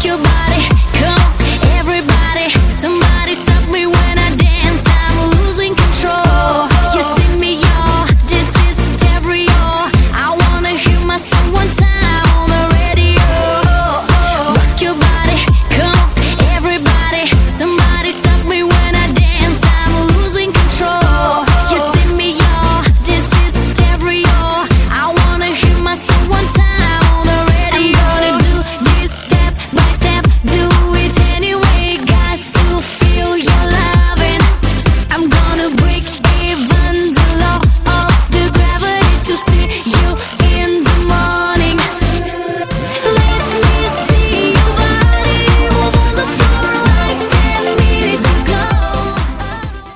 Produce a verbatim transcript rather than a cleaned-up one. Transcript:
your body, come on, everybody. Somebody stop me when I dance, I'm losing control. You see me, y'all, this is stereo. I wanna hear my song one time.